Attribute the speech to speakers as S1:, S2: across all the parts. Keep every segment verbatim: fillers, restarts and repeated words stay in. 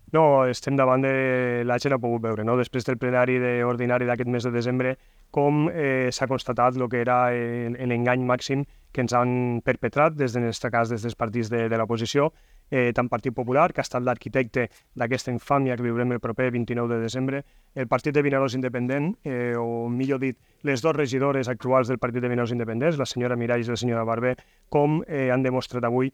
S1: No, estem davant de... La gent ha pogut veure, no? Després del plenari de, ordinari d'aquest mes de desembre, com eh, s'ha constatat el que era l'engany màxim que ens han perpetrat, des en aquest cas des dels partits de, de l'oposició, eh, tant Partit Popular, que ha estat l'arquitecte d'aquesta infàmia que viurem el proper vint-i-nou de desembre, el Partit de Vinaròs Independent, eh, o millor dit, les dues regidores actuals del Partit de Vinaròs Independents, la senyora Miralles i la senyora Barber, com eh, han demostrat avui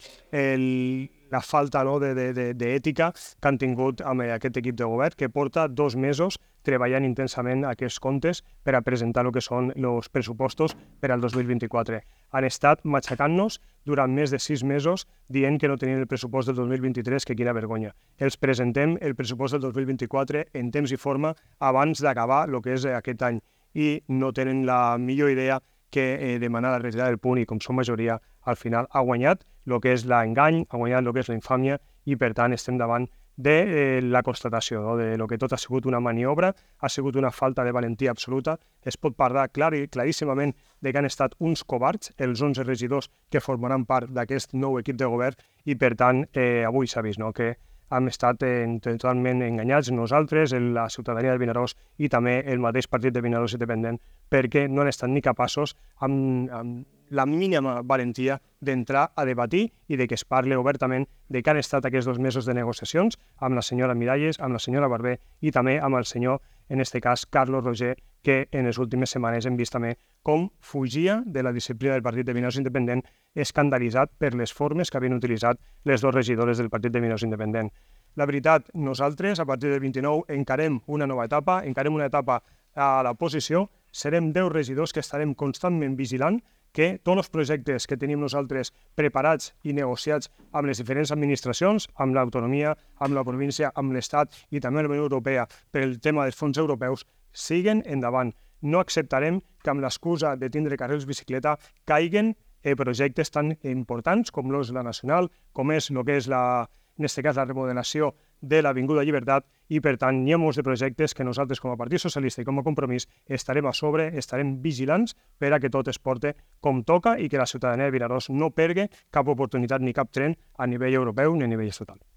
S1: el, la falta no, d'ètica que han tingut amb aquest equip de govern, que porta dos mesos treballant intensament aquests comptes per a presentar el que són els pressupostos per al dos mil vint-i-quatre. Han estat matxacant-nos durant més de sis mesos dient que no tenien el pressupost del dos mil vint-i-tres, que quina vergonya. Els presentem el pressupost del dos mil vint-i-quatre en temps i forma abans d'acabar el que és aquest any i no tenen la millor idea que eh, demanar la retirada del punt i, com són majoria, al final ha guanyat el que és l'engany, ha guanyat el que és la infàmia i, per tant, estem davant de eh, la constatació, no? De lo que tot ha sigut una maniobra, ha sigut una falta de valentia absoluta. Es pot parlar clar i claríssimament de que han estat uns covards, els onze regidors que formaran part d'aquest nou equip de govern i, per tant, eh, avui s'ha vist no? que hem estat eh, totalment enganyats nosaltres, la ciutadania de Vinaròs i també el mateix partit de Vinaròs Independent, perquè no han estat ni capaços amb, amb la mínima valentia d'entrar a debatir i de que es parli obertament de que han estat aquests dos mesos de negociacions amb la senyora Miralles, amb la senyora Barber i també amb el senyor, en aquest cas, Carlos Roger, que en les últimes setmanes hem vist també com fugia de la disciplina del Partit de Vinaròs Independent, escandalitzat per les formes que havien utilitzat les dues regidores del Partit de Vinaròs Independent. La veritat, nosaltres, a partir del vint-i-nou, encarem una nova etapa, encarem una etapa a l'oposició, serem deu regidors que estarem constantment vigilant que tots els projectes que tenim nosaltres preparats i negociats amb les diferents administracions, amb l'autonomia, amb la província, amb l'Estat i també amb la Unió Europea per el tema dels fons europeus, siguen endavant. No acceptarem que amb l'excusa de tindre carrils bicicleta caiguen eh, projectes tan importants com l'O S la Nacional, com és el que és la, en aquest cas la remodelació de l'Avinguda Llibertat i, per tant, hi ha molts de projectes que nosaltres com a Partit Socialista i com a Compromís estarem a sobre, estarem vigilants per a que tot es porte com toca i que la ciutadania de Vinaròs no perdi cap oportunitat ni cap tren a nivell europeu ni a nivell estatal.